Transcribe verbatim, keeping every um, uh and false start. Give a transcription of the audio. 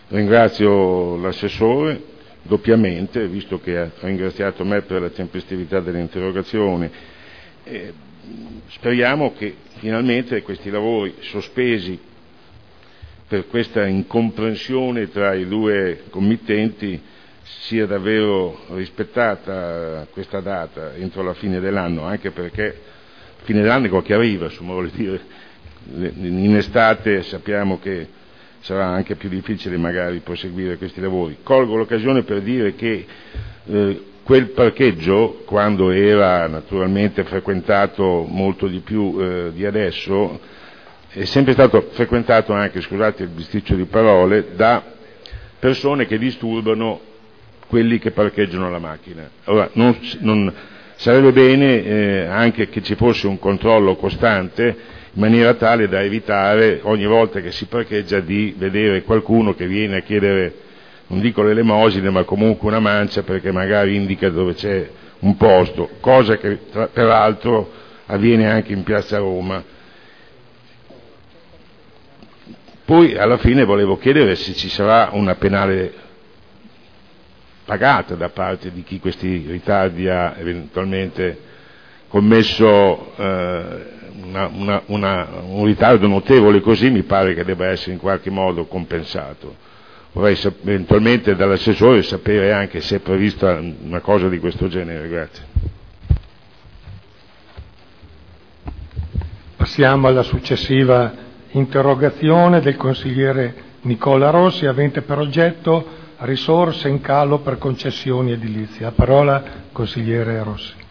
ringrazio l'assessore doppiamente, visto che ha ringraziato me per la tempestività delle interrogazioni. Eh, speriamo che finalmente questi lavori sospesi per questa incomprensione tra i due committenti sia davvero rispettata questa data entro la fine dell'anno, anche perché fine dell'anno che arriva, insomma, vuol dire, in estate sappiamo che sarà anche più difficile magari proseguire questi lavori. Colgo l'occasione per dire che eh, quel parcheggio, quando era naturalmente frequentato molto di più eh, di adesso, è sempre stato frequentato anche, scusate il bisticcio di parole, da persone che disturbano quelli che parcheggiano la macchina. Allora, non, non, sarebbe bene eh, anche che ci fosse un controllo costante in maniera tale da evitare ogni volta che si parcheggia di vedere qualcuno che viene a chiedere, non dico l'elemosina, ma comunque una mancia perché magari indica dove c'è un posto, cosa che tra, peraltro avviene anche in Piazza Roma. Poi alla fine volevo chiedere se ci sarà una penale pagata da parte di chi questi ritardi ha eventualmente commesso eh, una, una, una, un ritardo notevole, così mi pare che debba essere in qualche modo compensato. Vorrei sap- eventualmente dall'assessore sapere anche se è prevista una cosa di questo genere. Grazie. Passiamo alla successiva interrogazione del consigliere Nicola Rossi, avente per oggetto risorse in calo per concessioni edilizie. La parola consigliere Rossi.